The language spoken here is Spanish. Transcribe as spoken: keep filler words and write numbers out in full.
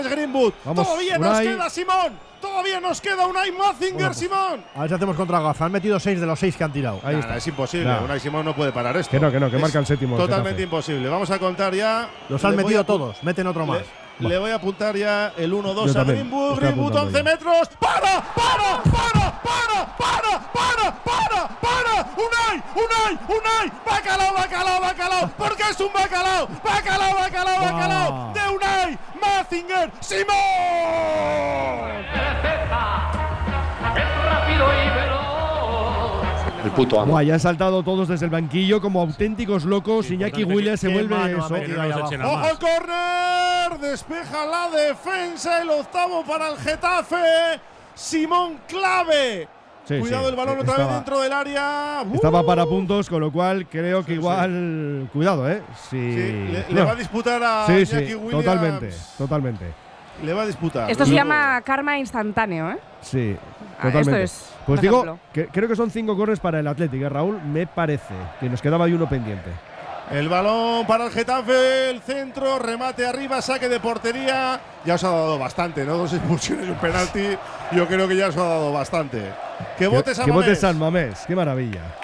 Greenwood. Vamos, Todavía Unai. nos queda Simón. Todavía nos queda Unai Mazinger, Bueno, pues, Simón. A ver si hacemos contra Gaza. Han metido seis de los seis que han tirado. Ahí Nah, está. nah, es imposible. Nah. Unai Simón no puede parar esto. Que no, que no, que Es marca el séptimo. el Totalmente Getafe. imposible. Vamos a contar ya. Los han Le voy metido a apu- todos. Meten otro más. Le, le voy a apuntar ya el uno dos Yo a también, Greenwood. estoy Greenwood, apuntando once ya. metros. ¡Para! ¡Para! ¡Para! ¡Para! ¡Para! ¡Para! ¡Para! ¡Para! ¡Unai! ¡Unai! ¡Unai! ¡Bacalao! ¡Bacalao! ¡Bacalao! Porque es un bacalao. ¡Bacalao! ¡Bacalao! Wow. ¡Bacalao! De Unai Mazinger Simón. El puto amo. Buah, ya han saltado todos desde el banquillo como auténticos locos. Iñaki importante Williams se qué vuelve mano ha eso. metido ahí no se abajo. eche nada ¡Ojo más. al córner! Despeja la defensa. El octavo para el Getafe. Simón clave. Sí, Cuidado sí, el balón otra estaba- vez dentro del área. ¡Uh! Estaba para puntos, con lo cual creo que Sí, igual. Cuidado, ¿eh? Si, Sí, le, no. le va a disputar a Sí, sí, Iñaki Williams. totalmente, totalmente. Le va a disputar. Esto se Luego. llama karma instantáneo, ¿eh? Sí, Ah, totalmente. esto es pues un digo, ejemplo. que, creo que son cinco corners para el Atlético, ¿eh, Raúl? Me parece que nos quedaba ahí uno pendiente. El balón para el Getafe, el centro, remate arriba, saque de portería. Ya os ha dado bastante, ¿no? Dos expulsiones y un penalti. Yo creo que ya os ha dado bastante. Que vote San que vote Mamés. San Mamés, qué maravilla.